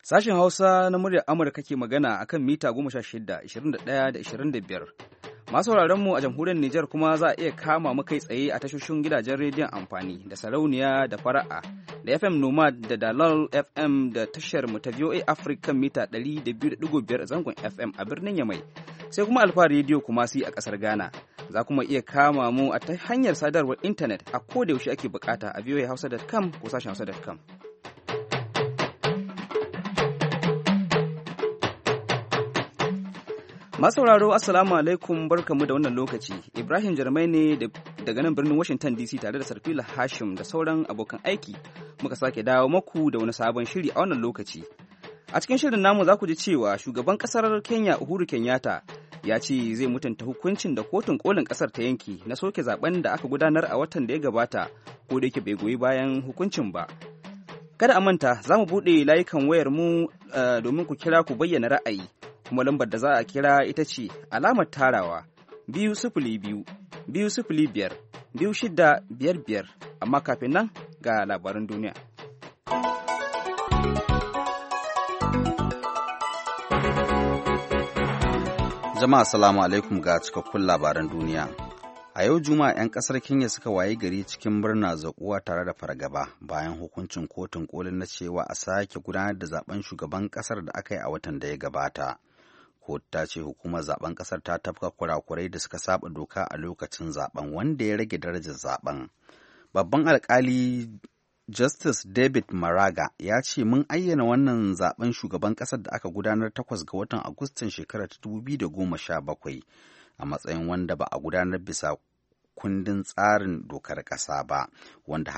Sashen Hausa na muryar Amurka ke magana akan mita 16, 21 da 25. Masu mu a jamhuriyar Nijar kuma za a iya kama mu kai tsaye a tashoshin gidajen rediyon amfani da sarauniya da fara'a da FM Nomad da Dalal FM da tashar mu ta VOA Africa mita 200.5 zangon FM a birnin Yamai. Sai kuma Alfa Radio kuma si a kasar Ghana. Za kuma iya kama mu a ta hanyar sadarwar intanet a koda yaushe ake bukata a voahausa.com ko sashen hausa.com. Masauraro Assalamu alaikum barkamu da wannan lokaci. Ibrahim Jarmai ne daga nan birnin Washington DC tare da Sarfila Hashim da sauran abokan aiki muka sake dawo maku da wani sabon shiri a wannan lokaci. A cikin shirin namu za ku ji cewa shugaban kasar Kenya Uhuru Kenyatta ya ce zai mutunta hukuncin da kotun kolin kasar ta yanki na soke zaben da aka gudanar a watan da ya gabata ko da yake bai goyi bayan hukuncin ba. Kada a manta za mu buɗe layukan wayar mu domin ku kira ku bayyana ra'ayi. Kuma lambar da za a kira ita ce alamar tarawa 202 205 2655 amma kafin nan ga labaran duniya. Jama'a salamu alaikum ga cikakkun labaran duniya. A yau Juma'a 'yan kasar Kenya suka waye gari cikin murna zaƙuwa tare da fargaba bayan hukuncin kotun kolin na cewa a sake gudanar da zaben shugaban kasar da aka yi a watan da ya gabata. Kotu ta ce hukumar zaben kasar ta tafka kurakurai da suka saba doka a lokacin zaben wanda ya rage darajar zaben. Babban alkali Justice David Maraga ya ce mun ayyana wannan zaben shugaban kasar da aka gudanar 8 ga watan Agustan shekarar 2017 a matsayin wanda ba a gudanar bisa kundin tsarin dokar ƙasa ba, wanda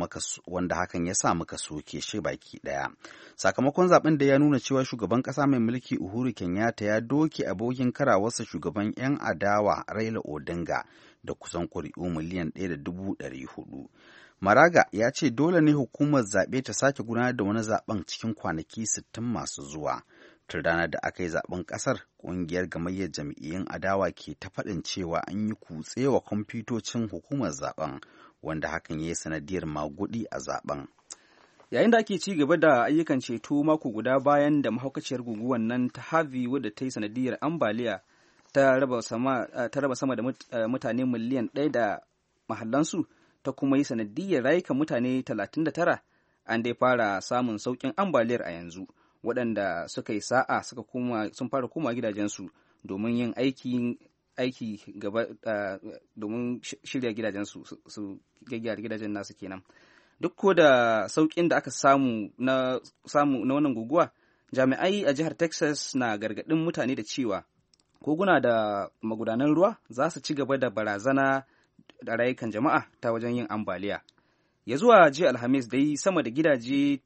hakan ya sa muka soke shi baki ɗaya. Sakamakon zaben da ya nuna cewa shugaban ƙasa mai mulki Uhuru Kenyatta ya doke abokin karawarsa shugaban 'yan adawa Raila Odinga da kusan ƙuri'u miliyan 1.400. Maraga ya ce dole ne hukumar zaɓe ta sake gudanar da wani zaben cikin kwanaki 60 masu zuwa. Tun ranar da aka yi zaben kasar, ƙungiyar gamayyar jam'iyyun adawa ke ta faɗin cewa an yi kutse wa kwamfutocin hukumar zaben, wanda hakan ya yi sanadiyar magudi a zaben. Yayin da ake ci gaba da ayyukan ceto mako guda bayan da mahaukaciyar guguwar nan ta Harvey wadda ta yi sanadiyar ambaliya ta raba sama da mutane miliyan 1 da mahallansu ta kuma yi sanadiyar rayukan mutane 39, an dai fara samun sauƙin ambaliyar a yanzu. Waɗanda suka yi sa'a sun fara koma gidajensu domin yin aiki gaba domin shirya gidajensu su gyaggyara gidajen nasu kenan. Duk ko da sauƙin da aka samu na wannan guguwa, jami'ai a jihar Texas na gargaɗin mutane da cewa koguna da magudanan ruwa za su ci gaba da barazana da rayukan jama'a ta wajen yin ambaliya. Ya zuwa jiya Alhamis dai sama da gidaje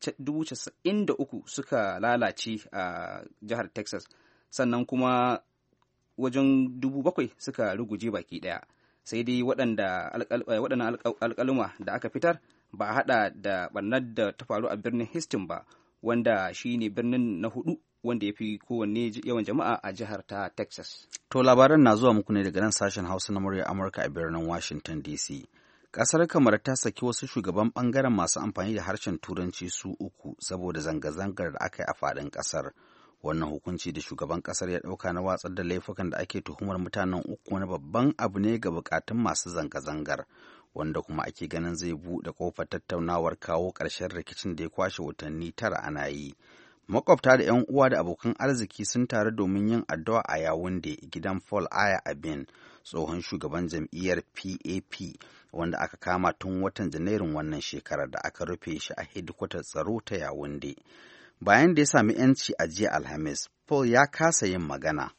93,000 suka lalace a jihar Texas, sannan kuma wajen 7,000 suka ruguje baki ɗaya. Sai dai waɗannan alƙaluma da aka fitar ba a haɗa da ɓarnar da ta faru a birnin Houston ba, wanda shi ne birnin na 4 wanda ya fi kowanne yawan jama'a a jihar ta Texas. To labaran na zuwa muku ne daga nan sashen Hausa na murya Amurka a birnin Washington DC. Ƙasar Kamar ta saki wasu shugaban ɓangaren masu amfani da harshen Turanci su 3 saboda zanga-zangar da aka yi a faɗin ƙasar. Wannan hukunci da shugaban ƙasar ya ɗauka na watsar da laifukan da ake tuhumar mutanen 3 wani babban abu ne ga buƙatun masu zanga-zangar, wanda kuma ake ganin zai buɗe ƙofar tattaunawar kawo ƙarshen rikicin da ya kwashe watanni 9 ana yi. Makwabta da 'yan uwa da abokan arziki sun taru domin yin addu'a a Yawunde, gidan Paul Aya Abin, tsohon shugaban jam'iyyar PAP, wanda aka kama tun watan Janairun wannan shekarar da aka rufe shi a hedikwatar tsaro ta Yawunde. Bayan da ya sami 'yanci a jiya Alhamis, Paul ya kasa yin magana.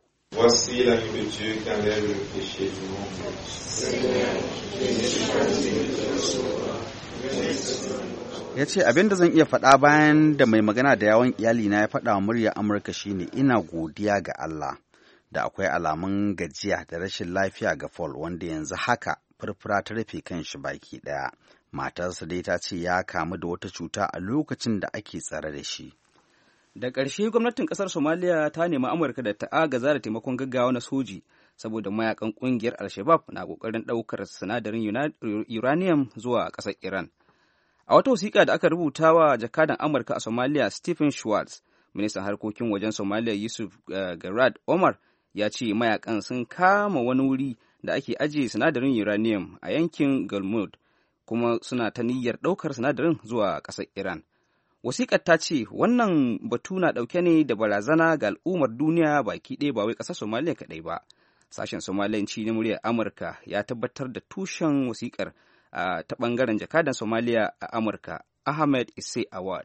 Ya ce abin da zan iya faɗa bayan da mai magana da yawon iyalina ya faɗa wa murya Amurka shine ina godiya ga Allah da akwai alamun gajiya da rashin lafiya ga Paul, wanda yanzu haka furfura ta rufe kan shi baki ɗaya. Matarsa dai ta ce ya kamu da wata cuta a lokacin da ake tsare da shi. Da ƙarshe gwamnatin ƙasar Somaliya ta nemi Amurka da ta agaza da taimakon gaggawa na soji saboda mayakan ƙungiyar Al-Shabaab na ƙoƙarin ɗaukar sinadarin uranium zuwa ƙasar Iran. A wata wasiƙa da aka rubuta wa jakadan Amurka a Somalia Stephen Schwartz, ministan harkokin wajen Somalia Yusuf Garad Omar ya ce mayakan sun kama wani wuri da ake ajiye sinadarin uranium a yankin Galmud, kuma suna ta niyyar ɗaukar sinadarin zuwa ƙasar Iran. Wasiƙar ta ce wannan batu na ɗauke ne da barazana ga al'ummar duniya baki ɗaya ba wai ƙasar Somalia kaɗai ba. Sashen Somaliyanci na muryar Amurka ya tabbatar da tushen wasiƙar ta ɓangaren jakadan Somalia a Amurka, Ahmed Isse Awad.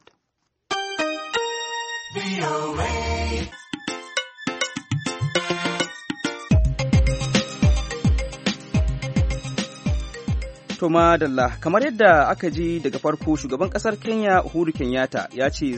To madalla, kamar yadda aka ji daga farko, shugaban kasar Kenya Uhuru Kenyatta ya ce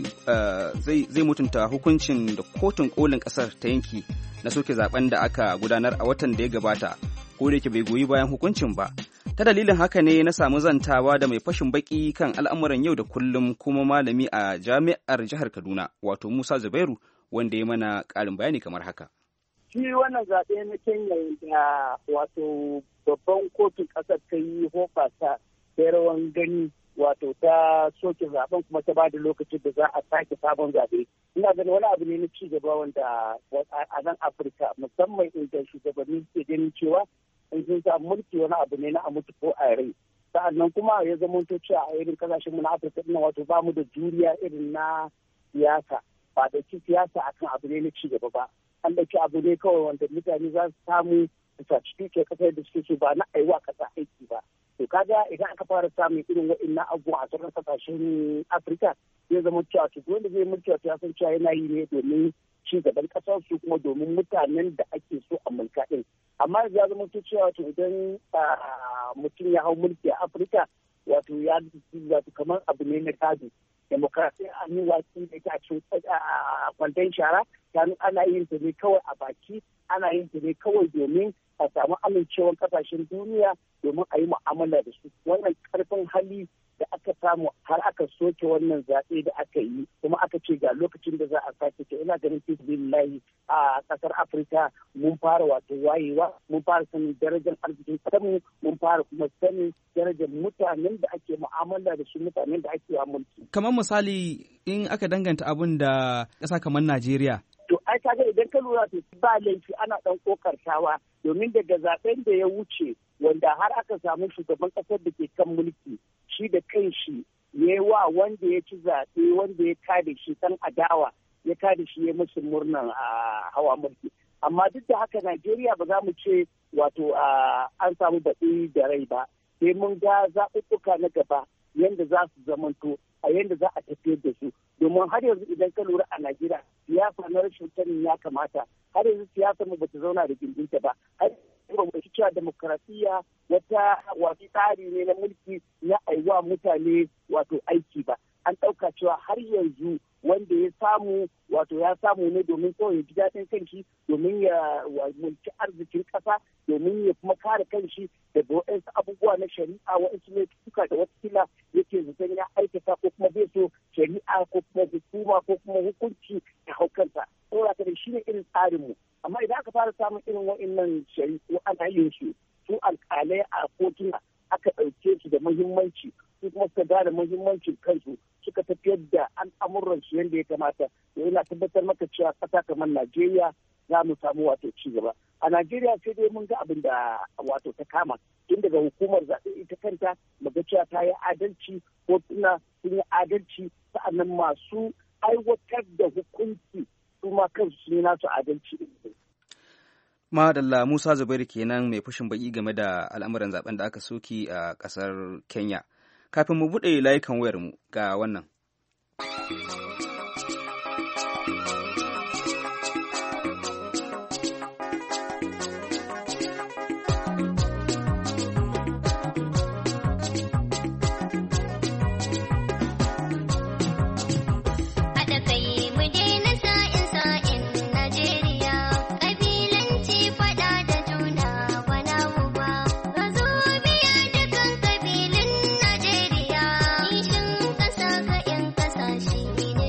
zai mutunta hukuncin da kotun kolin kasar ta yanki na soke zaben da aka gudanar a watan da ya gabata, ko da yake bai goyi bayan hukuncin ba. Ta dalilin haka ne na samu zantawa da mai fashin baki kan al'amuran yau da kullum kuma malami a jami'ar jihar Kaduna, wato Musa Zubairu, wanda ya mana ƙarin bayani kamar haka. Shi wannan zaɓe na Kenya da wato babban kotun ƙasar ta yi hoɓasa ta rawan gani wato ta soke zaben kuma ta bada lokacin da za a sake sabon zaɓe. Ina ganin wani abu ne na ci gaba wanda a nan Afirka musamman inda shugabanni ke ganin cewa in sun samu mulki wani abu ne na a mutu ko a rai. Sa'annan kuma ya zama cewa a irin kasashen mu na Afirka ɗin wato ba mu da juriya irin na siyasa, ba da ci siyasa akan abu ne na ci gaba ba. An ɗauki abu ne kawai wanda mutane za su samu su saci duke kasar da suke so ba na aiwa kasa aiki ba. To kaga idan aka fara samun irin waɗannan abubuwa a sauran kasashen Afirka zai zama cewa to wanda zai mulki ya san cewa yana yi ne domin ci gaban kasar su kuma domin mutanen da ake so a mulka din. Amma ya zama cewa to idan mutum ya hau mulki a Afirka wato ya wato kamar abu ne na gado. Demokrasiya an yi watsi da ita a cikin kwandon shara, kanu ana yin ta ne kawai a baki, ana yin ta ne kawai domin a samu amincewar kasashen duniya domin a yi mu'amala da su. Wannan karfin hali da aka samu har aka soke wannan zaɓe da aka yi kuma aka ce ga lokacin da za a sake ta, ina ganin fisbillahi a ƙasar Afirka mun fara wato wayewa, mun fara sanin darajar arzikin ƙasarmu, mun fara kuma sanin darajar mutanen da ake mu'amala da su, mutanen da ake wa mulki. Kamar misali in aka danganta abin da ƙasa kamar Najeriya. To ai kaga idan ka lura to ba laifi ana ɗan kokartawa domin daga zaben da ya wuce wanda har aka samu shugaban ƙasar da ke kan mulki shi da kanshi ya yi wa wanda ya ci zaɓe wanda ya kada shi ɗan adawa ya kada shi ya musu murnan hawa mulki. Amma duk da haka Najeriya ba za mu ce wato an samu baɗi da rai ba, sai mun ga zaɓuɓɓuka na gaba yadda za su zamanto a yadda za a tafiyar da su. Domin har yanzu idan ka lura a Najeriya siyasa na rashin sanin ya kamata, har yanzu siyasa mu bata zauna da gindinta ba, har ba mu cewa demokarasiya wata wato tsari ne na mulki na aiwa mutane wato aiki ba. An ɗauka cewa har yanzu wanda ya samu wato ya samu ne domin kawai ya ji daɗin kanshi, domin ya mulki arzikin ƙasa, domin ya kuma kare kanshi daga waɗansu abubuwa na shari'a, waɗansu ne tuka da watakila yake zaton ya aikata ko kuma zai so shari'a ko kuma hukuma ko kuma hukunci ya hau kansa. Saboda haka shi ne irin tsarinmu. Amma idan aka fara samun irin waɗannan shari'u ana yin su alƙalai a kotuna aka ɗauke su da muhimmanci, su kuma suka gane muhimmancin kansu suka tafiyar da al'amuran su yadda ya kamata. To ina tabbatar maka cewa ƙasa kamar Najeriya za mu samu wato ci gaba. A Najeriya sai dai mun ga abin da wato ta kama tun daga hukumar zaɓe ita kanta muga cewa ta yi adalci, kotuna sun yi adalci, sa'annan masu aiwatar da hukunci su ma kansu sun yi nasu adalci. Madalla Musa Zubairu kenan mai fashin baki game da al'amuran zaben da aka soki a ƙasar Kenya. Kafin mu buɗe layukan wayarmu ga wannan. Shi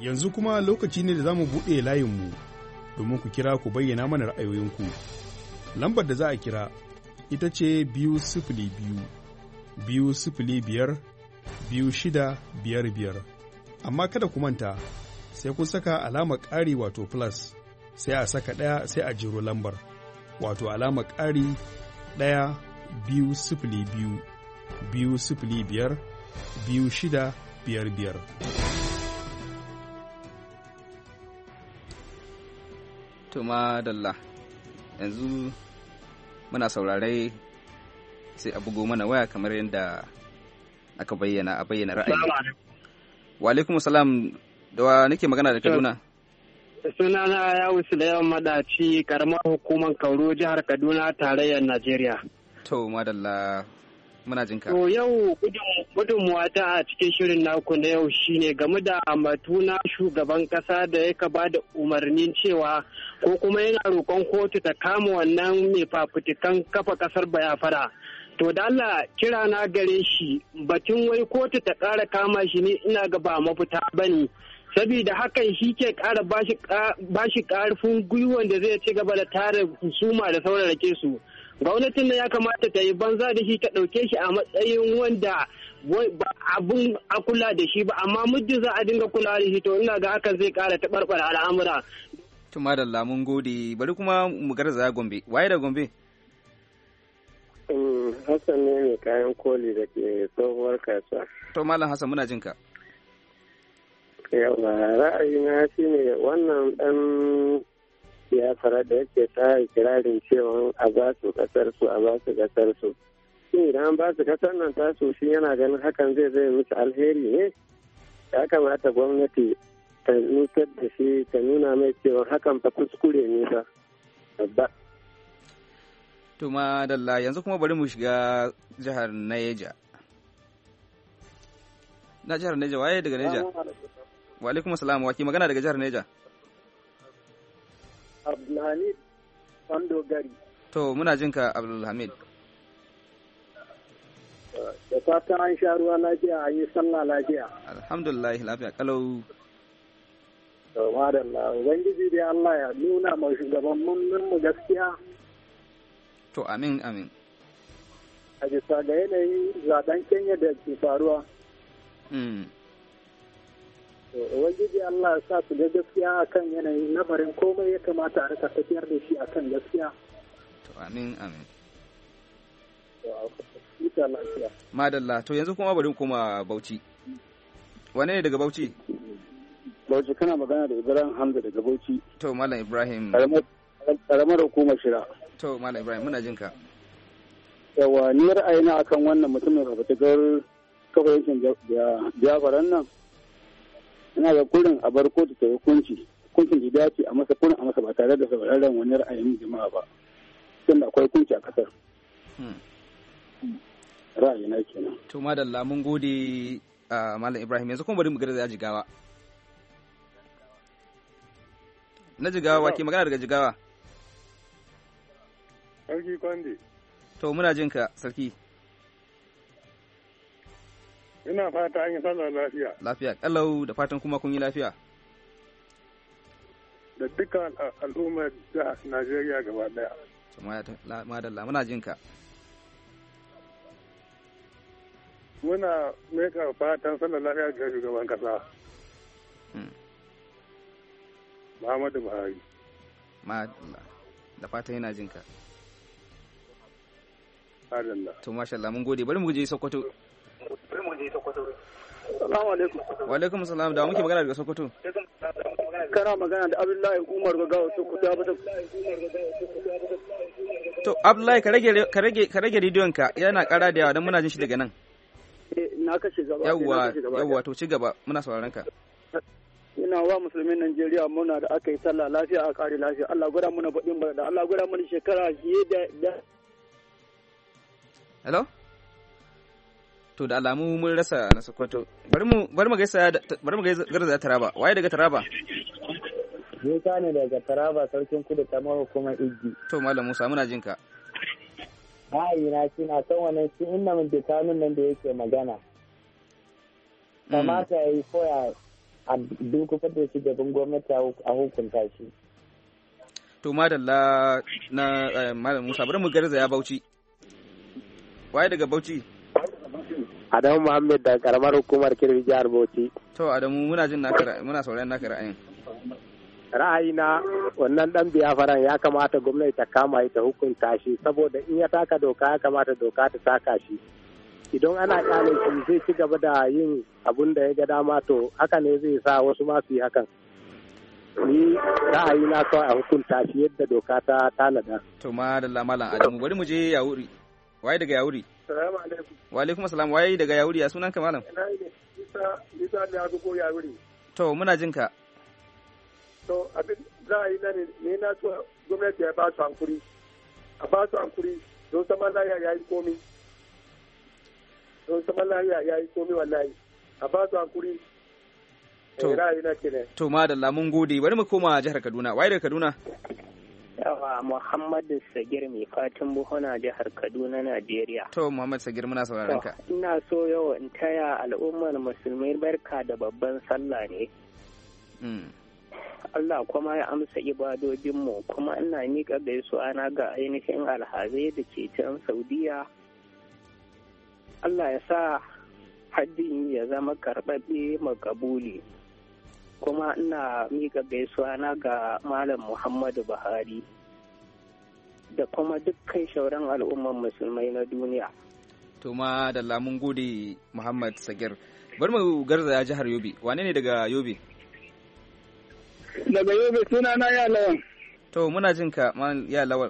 Yanzu kuma lokaci ne da za mu buɗe layinmu domin ku kira ku bayyana mana ra'ayoyinku. Lambar da za a kira ita ce 202-205-2655. Amma kada ku manta, sai kun saka alamar ƙari wato plus, sai a saka ɗaya sai a jero lambar, wato alamar ƙari 1-2-0-2-05-2655. Tuma dalla yanzu muna saurare sai a bugo mana waya kamar yadda aka bayyana ra'ayi. Wa alaikum salam, da wa nake magana da Kaduna? Sunana ya wuce da yawan madaci karamar hukumar Kauro jihar Kaduna tarayyar Najeriya. To madalla muna jinka. To yau gudunmuwa ta a cikin shirin naku na yau shine game da batu na shugaban kasa da ya ba da umarnin cewa ko kuma yana roƙon kotu ta kama wannan mai fafutukan kafa kasar Biafra. To da Allah kira na gare shi batun wai kotu ta ƙara kama shi ne ina ga ba mafita bane. Sabida hakan shi ke ƙara bashi ƙarfin gwiwan da zai ci gaba da tare husuma da saurarake su. Gwamnatin da ya kamata ta yi banza da shi ta ɗauke shi a matsayin wanda abun a kula da shi ba, amma muddin za a dinga kula da shi to ina ga hakan zai ƙara taɓarɓara al'amura. Tuma da lamun gode, bari kuma mu garzaya Gombe. Waye da Gombe? Hassan ne mai kayan koli da ke tsohuwar kasuwa. To Malam Hassan muna jinka. Yawa ra'ayina shi ne wannan ɗan siyasar da yake ta kirarin cewa a ba su kasar su. Shi idan an ba su kasar nan tasu shi yana ganin hakan zai musu alheri ne. Ya kamata gwamnati ta nutar da shi ta nuna mai cewa hakan fa kuskure ne ba. Babba. To madalla yanzu kuma bari mu shiga jihar Neja. Na jihar Neja, waye daga Neja? Wa alaikum assalam, wa ke magana daga jihar Neja? Abdulhamid Wandogari. To muna jinka Abdulhamid. Da fatan an sha ruwa lafiya, an yi sallah lafiya. Alhamdulillah lafiya kalau. To madalla, ubangiji dai Allah ya nuna ma shugabannin mu gaskiya. To amin. A bisa ga yanayin zaben Kenya da ke faruwa. To ubangiji Allah ya sa su ga gaskiya akan yanayin lamarin komai ya kamata a rika tafiyar da shi akan gaskiya. To amin. Ita lafiya. Madalla, to yanzu kuma bari koma Bauchi. Wane ne daga Bauchi? Bauchi kana magana da Ibrahim Hamza daga Bauchi. To Malam Ibrahim. Karamar hukumar Shira. To Malam Ibrahim muna jinka. Yawa ni ra'ayina akan wannan mutumin fafutukar kafa yankin Biafran nan. Ina ga kurin a bar kotu ta hukuncin da dace a masa kurin a masa ba tare da sauraron wani ra'ayin jama'a ba. Tunda akwai hukunci a kasar. Ra'ayina kenan. To madalla mun gode Malam Ibrahim, yanzu kuma bari mu garza Jigawa. Na Jigawa ke magana daga Jigawa. Sarki Kwande. To muna jin ka sarki. Ina fata an yi sallah lafiya. Lafiya kalau, da fatan kuma kun yi lafiya. Da dukkan al'ummar da Najeriya gaba daya. Madalla muna jin ka. Muna meka fatan sallah lafiya ga shugaban kasa. Muhammadu Buhari. Madalla. Da fatan yana jin ka. Madalla. To masha Allah mun gode, bari mu je Sokoto. Assalamu alaikum. Wa alaikum assalam, da muke magana daga Sokoto. Kana magana da Abdullahi Umar Gagawa Sokoto ya fita. To Abdullahi ka rage rediyon ka, yana ƙara da yawa dan muna jin shi daga nan. Na kashe gaba. Yawwa to ci gaba, muna sauraron ka. Ina wa musulmin Najeriya muna da aka yi sallah lafiya a kare lafiya. Allah gwada mana baɗin barada. Allah gwada mana shekara fiye da. Hello? To da alamu mun rasa na Sokoto. Bari mu gaisa garza Taraba. Waye daga Taraba? Musa ne daga Taraba, sarkin kudu kamar hukumar Iggi. To Malam Musa muna jin ka. Na shi na san wannan shi inda mun kanun nan da yake magana. Kamata ya yi koya a dukkan da shi gaban gwamnati a hukunta shi. To madalla na Malam Musa, bari mu garzaya Bauchi. Waye daga Bauchi? Adamu Muhammad da karamar hukumar Kirbi jihar Bauchi. To Adamu muna sauraron naka ra'ayin. Ra'ayina wannan dan biyafaran ya kamata gwamnati ta kama ta hukunta shi saboda in ya taka doka ya kamata doka ta taka shi. Idan ana kyale shi zai ci gaba da yin abun da ya ga dama to haka ne zai sa wasu ma su yi hakan. Ni ra'ayina kawai a hukunta shi yadda doka ta tanada. To madalla Malam Adamu, bari mu je Yawuri. Waye daga Yawuri? Assalamu alaikum. Wa alaikum assalam. Waye daga Yawuri? Ya sunanka Malam? Isa ne ya ko Yawuri. To muna jin ka. To abin ra'ayina ne na so gwamnati ya ba su hankuri. A ba su hankuri don zaman lafiya ya yi komi. Wallahi. A ba su hankuri. To madalla mun gode, bari mu koma jihar Kaduna. Waye daga Kaduna? Yawa Muhammadu Sagir mai fatan buhuna jihar Kaduna, Najeriya. To Muhammad Sagir muna sauraron ka. Ina so yau in taya al'ummar musulmai barka da babban sallah ne. Allah kuma ya amsa ibadodinmu, kuma ina miƙa gaisuwa na ga ainihin alhazai da ke can Saudiya. Allah ya sa haddin ya zama karɓaɓɓe makabuli. Kuma ina miƙa gaisuwa na ga Malam Muhammadu Buhari da kuma dukkan shauran al'umman musulmai na duniya. To ma da lamun gode Muhammad Sagir. Bari mu garzaya jihar Yobe. Wane ne daga Yobe? Daga Yobe suna na ya Lawal. To muna jin ka ya Lawal.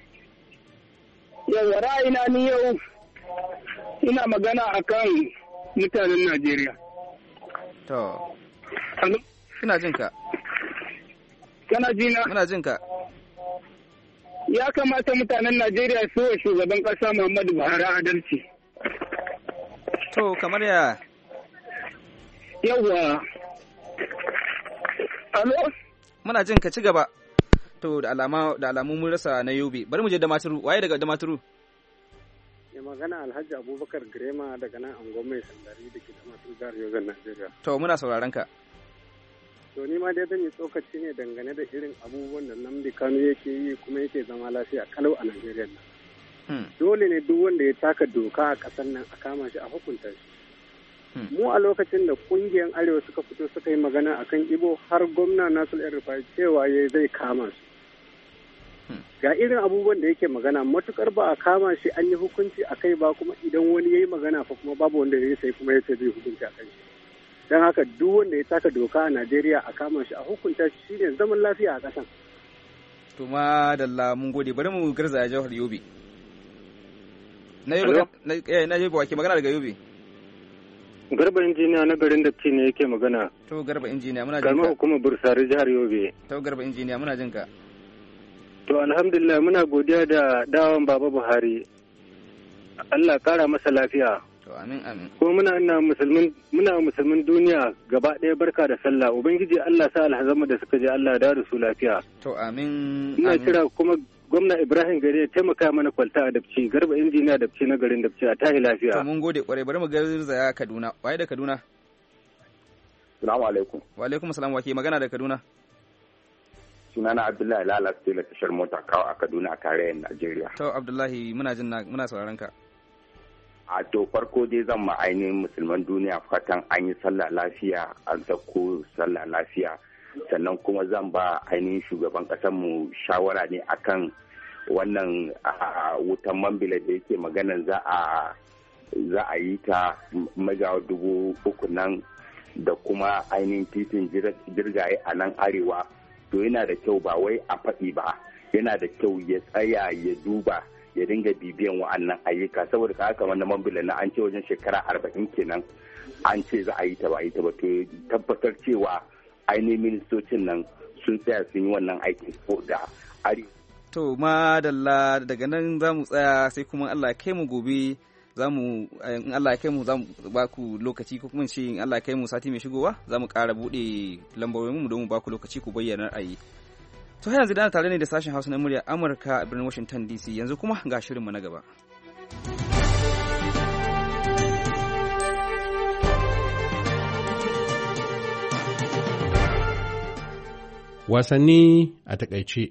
Yawa ra'ayina ni yau ina magana akan mutanen Najeriya. To. Ina jin ka. Kana jina? Muna jin ka. Ya kamata mutanen Najeriya su wa shugaban ƙasa Muhammadu Buhari adalci. To, kamar ya? Yawwa. Alo? Muna jin ka, ci gaba. To, da alamu mun rasa na Yobe. Bari mu je Damaturu. Waye daga Damaturu? Ya magana Alhaji Abubakar Girema daga nan Angon Mai Sandari da ke Damaturu jihar Yobe, Najeriya. To, muna sauraron ka. To ni ma dai zan yi tsokaci ne dangane da irin abubuwan da Nnamdi Kanu yake yi kuma yake zama lafiya kalau a Najeriya nan. Dole ne duk wanda ya taka doka a ƙasar nan a kama shi a hukunta shi. Mu a lokacin da ƙungiyar Arewa suka fito suka yi magana akan Ibo har gwamna Nasir El-Rufai cewa ya zai kama su. Ga irin abubuwan da yake magana matukar ba a kama shi an yi hukunci a kai ba kuma idan wani ya yi magana fa kuma babu wanda ya sai kuma ya ce zai hukunci a kai shi. Don haka duk wanda ya taka doka a Najeriya a kama shi a hukunta shi ne zaman lafiya a ƙasan. To ma dalla mun gode, bari mu garzaya jihar Yobe. Na Yobe wa ke magana daga Yobe? Garba injiniya na garin Datti ne yake magana. To Garba injiniya muna jinka. Kalmar hukumar Bursari jihar Yobe. To Garba injiniya muna jinka. To alhamdulillah muna godiya da dawon Baba Buhari. Allah kara masa lafiya. To amin amin. Ko muna musulmin duniya gaba ɗaya barka da sallah. Ubangiji Allah sa alhazama da suka je Allah da su lafiya. To amin. Ina kira kuma gwamna Ibrahim Gari ya taimaka mana kwalta a Dabci, Garba injiniya Dabci na garin Dabci a tahi lafiya. To mun gode kwarai, bari mu garzaya Kaduna. Waye da Kaduna? Assalamu alaikum. Wa alaikum assalam, wa ke magana da Kaduna? Sunana Abdullahi Lala Stela tashar mota kawo a Kaduna a tarayyar Najeriya. To Abdullahi muna sauraron ka. A to farko dai zan ma ainihin musulman duniya fatan an yi sallah lafiya, an sako sallah lafiya. Sannan kuma zan ba ainihin shugaban mu shawara ne akan wannan wutan mambila da yake maganan za a yi ta megawatt 3,000 nan da kuma ainihin titin jirgaye a nan arewa. To yana da kyau ba wai a faɗi ba, yana da kyau ya tsaya ya duba ya dinga bibiyan wa'annan ayyuka saboda ka haka wannan mambila na an ce wajen shekara 40 kenan an ce za a yi ta ba to tabbatar cewa ainihin ministocin nan sun tsaya sun yi wannan aikin ko da ari. To madalla daga nan za mu tsaya sai kuma Allah ya kai mu gobe in Allah ya kai mu za mu ba ku lokaci ko kuma in Allah ya kai mu sati mai shigowa za mu ƙara buɗe lambobin mu don mu ba ku lokaci ku bayyana ra'ayi. To har yanzu da tare ne da sashen Hausa na murya Amurka a birnin Washington DC, yanzu kuma ga shirinmu na gaba. Wasanni a takaice.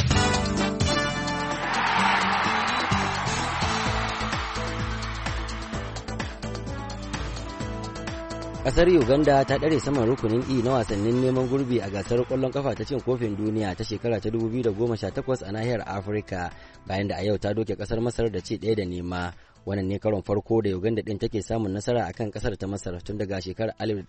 Kasar Uganda ta ɗare saman rukunin E na wasannin neman gurbi a gasar ƙwallon kafa ta cin kofin duniya ta shekara ta 2018 a nahiyar Afirka bayan da a yau ta doke kasar Masar da ci 1-0. Wannan ne karon farko da Uganda din take samun nasara akan kasar ta Masar tun daga shekarar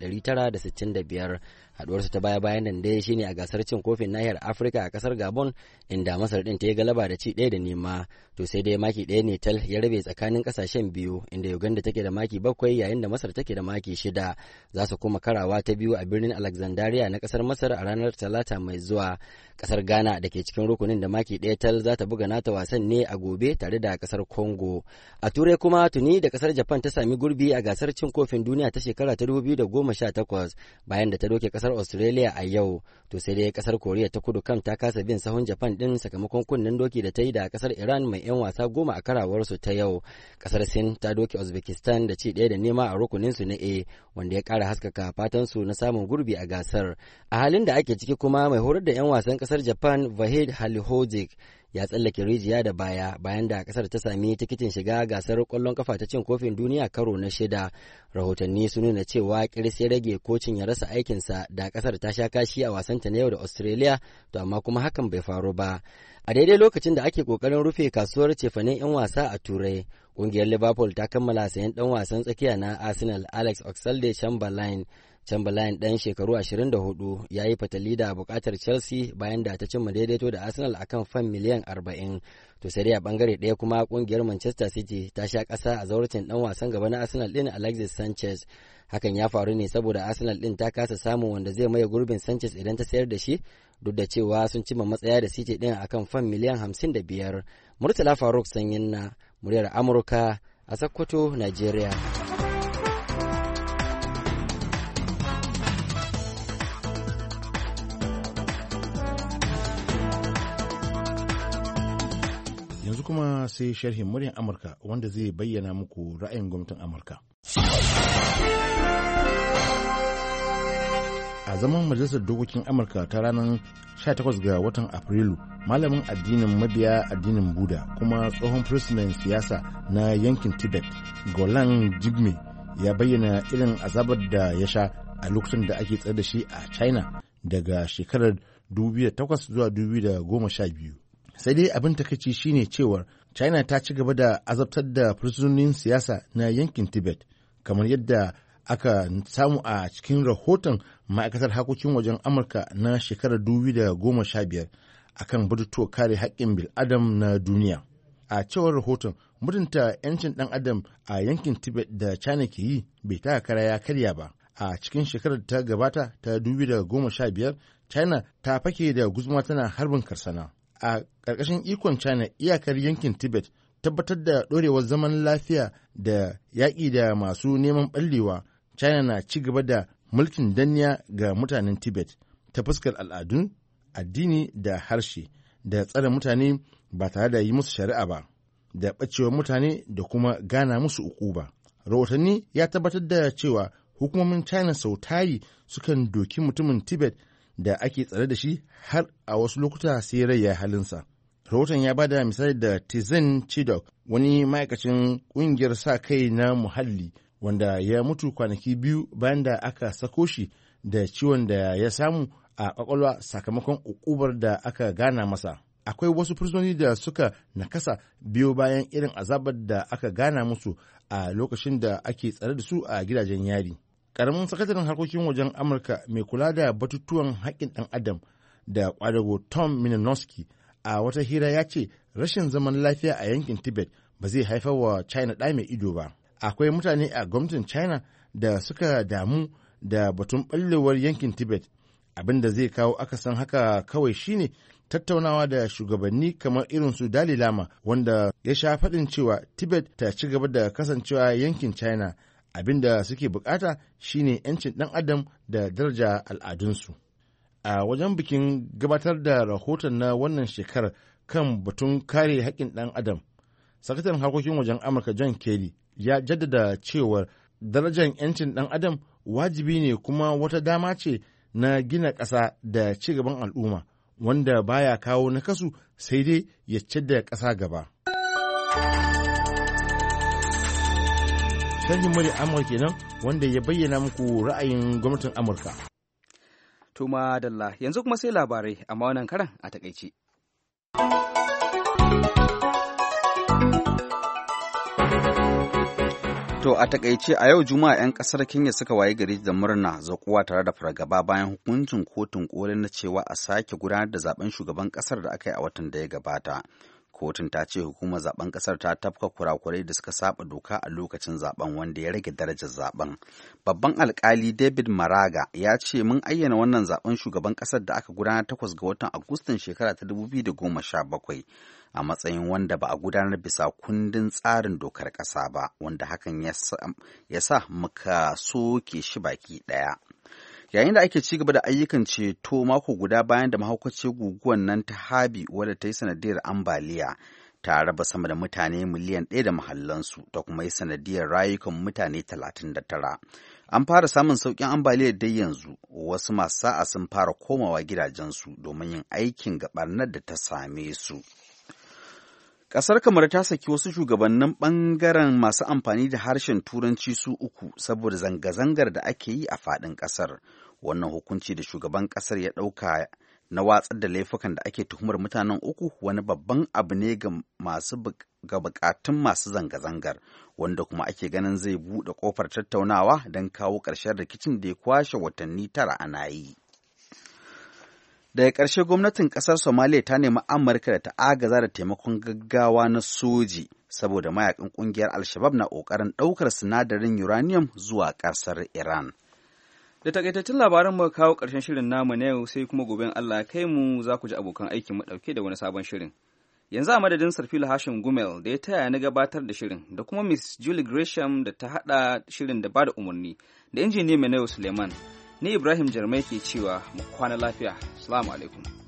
1965. Haduwarsu ta baya-bayan nan dai shine a gasar cin kofin nahiyar Afirka a kasar Gabon inda Masar din ta yi galaba da ci 1-0. To sai dai maki ɗaya ne tal ya rabe tsakanin kasashen biyu inda Uganda take da maki 7 yayin da Masar take da maki 6. Za su koma karawa ta biyu a birnin Alexandria na kasar Masar a ranar Talata mai zuwa. Kasar Ghana da ke cikin rukunin da maki ɗaya tal za ta buga nata wasan ne a gobe tare da kasar Congo. A Turai kuma tuni da kasar Japan ta sami gurbi a gasar cin kofin duniya ta shekara ta 2018 bayan da ta doke kasar Australia a yau. To sai dai kasar Koriya ta Kudu kam ta kasa bin sahun Japan din sakamakon kunnen doki da ta yi da kasar Iran mai 'yan wasa 10 a karawarsu ta yau. Kasar Sin ta doke Uzbekistan da ci 1-0 a rukuninsu na A wanda ya kara haskaka fatansu na samun gurbi a gasar. A halin da ake ciki kuma mai horar da 'yan wasan kasar Japan Vahid Halilhodžić ya tsallake rijiya da baya bayan da kasar ta sami tikitin shiga gasar kwallon kafa ta cin kofin duniya karo na 6. Rahotanni sun nuna cewa kiris ya rage kocin ya rasa aikinsa da kasar ta sha kashi a wasanta na yau da Australia, to amma kuma hakan bai faru ba. A daidai lokacin da ake kokarin rufe kasuwar cefanen 'yan wasa a Turai, ƙungiyar Liverpool ta kammala sayan ɗan wasan tsakiya na Arsenal Alex Oxlade-Chamberlain. Chamberlain ɗan shekaru 24 ya yi fatali da buƙatar Chelsea bayan da ta cimma daidaito da Arsenal akan fan miliyan 40. To sai dai a bangare ɗaya kuma ƙungiyar Manchester City ta sha ƙasa a zauracin ɗan wasan gaba na Arsenal ɗin Alexis Sanchez. Hakan ya faru ne saboda Arsenal ɗin ta kasa samun wanda zai maye gurbin Sanchez idan ta sayar da shi, duk da cewa sun cimma matsaya da City ɗin akan fan miliyan 55. Murtala Faruk Sanyin na muryar Amurka a Sokoto, Nigeria. Yanzu kuma sai sharhin muryar Amurka wanda zai bayyana muku ra'ayin gwamnatin Amurka. A zaman majalisar dokokin Amurka ta ranar 18 ga watan Afrilu, malamin addinin mabiya addinin Buda kuma tsohon firistinan siyasa na yankin Tibet, Golan Jigme, ya bayyana irin azabar da ya sha a lokacin da ake tsare da shi a China daga shekarar 2008 zuwa 2012. Sai dai abin takaici shine cewar China ta ci gaba da azabtar da fursunonin siyasa na yankin Tibet, kamar yadda aka samu a cikin rahoton ma'aikatar harkokin wajen Amurka na shekarar 2015 akan batutuwa kare haƙƙin bil'adam na duniya. A cewar rahoton, mutunta 'yancin ɗan adam a yankin Tibet da China ke yi bai taka kara ya karya ba. A cikin shekarar ta gabata ta 2015, China ta fake da guzuma tana harbin karsana. A ƙarƙashin ikon China, iyakar yankin Tibet tabbatar da ɗorewar zaman lafiya da yaƙi da masu neman ɓallewa, China na ci gaba da mulkin danniya ga mutanen Tibet ta fuskar al'adun, addini da harshe, da tsare mutane ba tare da yi musu shari'a ba, da ɓacewar mutane da kuma gana musu ukuba. Rahotanni ya tabbatar da cewa hukumomin China sau tari sukan doki mutumin Tibet da ake tsare da shi har a wasu lokuta sai rai ya halinsa. Rahoton ya bada misali da Tizin Chidok, wani ma'aikacin ƙungiyar sa kai na muhalli wanda ya mutu kwanaki 2 bayan da aka sako shi da ciwon da ya samu a ƙwaƙwalwa sakamakon ukubar da aka gana masa. Akwai wasu fursunoni da suka nakasa biyo bayan irin azabar da aka gana musu a lokacin da ake tsare da su a gidajen yari. Ƙaramin sakataren harkokin wajen Amurka mai kula da batutuwan haƙƙin ɗan adam da ƙwadago Tom Malinowski a wata hira ya ce rashin zaman lafiya a yankin Tibet ba zai haifar wa China ɗa mai ido ba. Akwai mutane a gwamnatin China da suka damu da batun ɓallewar yankin Tibet. Abin da zai kawo akasin haka kawai shine tattaunawa da shugabanni kamar irin su Dalai Lama, wanda ya sha faɗin cewa Tibet ta ci gaba da kasancewa yankin China. Abin da suke bukata shine 'yancin ɗan adam da daraja al'adunsu. A wajen bikin gabatar da rahoton na wannan shekarar kan batun kare haƙƙin ɗan adam, sakataren harkokin wajen Amurka John Kerry ya jaddada cewar darajar 'yancin ɗan adam wajibi ne kuma wata dama ce na gina ƙasa da ci gaban al'umma wanda baya kawo nakasu sai dai ya da ƙasa gaba. Sharhin murya Amurka kenan wanda ya bayyana muku ra'ayin gwamnatin Amurka. Tuma Dalla, yanzu kuma sai labarai amma wannan karan a takaice. To a takaice a yau Juma'a 'yan kasar Kenya suka waye gari da murna zakuwa tare da fargaba bayan hukuncin kotun koli na cewa a sake gudanar da zaben shugaban kasar da aka yi a watan da ya gabata. Kotun ta ce hukumar zaben kasar ta tafka kurakurai da suka saba doka a lokacin zaben wanda ya rage darajar zaben. Babban alkali David Maraga ya ce mun ayyana wannan zaben shugaban kasar da aka gudanar 8 ga watan Agustan shekara ta 2017 a matsayin wanda ba a gudanar bisa kundin tsarin dokar ƙasa ba, wanda hakan ya sa muka soke shi baki ɗaya. Yayin da ake ci gaba da ayyukan ceto mako guda bayan da mahaukaciyar guguwar nan ta Harvey wadda ta yi sanadiyar ambaliya ta raba sama da mutane miliyan 1 da mahallansu ta kuma yi sanadiyar rayukan mutane 39. An fara samun sauƙin ambaliyar dai yanzu, wasu masu sa'a sun fara komawa gidajensu domin yin aikin gaɓarnar da ta same su. Ƙasar Kamar ta saki wasu shugabannin ɓangaren masu amfani da harshen Turanci su 3 saboda zanga-zangar da ake yi a faɗin ƙasar. Wannan hukunci da shugaban ƙasar ya ɗauka na watsar da laifukan da ake tuhumar mutanen 3 wani babban abu ne ga buƙatun masu zanga-zangar, wanda kuma ake ganin zai buɗe ƙofar tattaunawa don kawo ƙarshen rikicin da ya kwashe watanni 9 ana yi. Daga ƙarshe gwamnatin ƙasar Somalia ta nemi Amurka da ta agaza da taimakon gaggawa na soji saboda mayakan ƙungiyar Al-Shabaab na ƙoƙarin ɗaukar sinadarin uranium zuwa ƙasar Iran. Da takaitattun labaran mu kawo ƙarshen shirin namu na yau sai kuma gobe Allah ya kai mu za ku ji abokan aikin mu ɗauke da wani sabon shirin. Yanzu a madadin Sarfila Hashim Gumel da ya taya na gabatar da shirin da kuma Miss Julie Gresham da ta haɗa shirin da bada umarni da injiniya Menayo Suleiman. Ni Ibrahim Jarmai ke cewa mu kwana lafiya. Assalamu alaikum.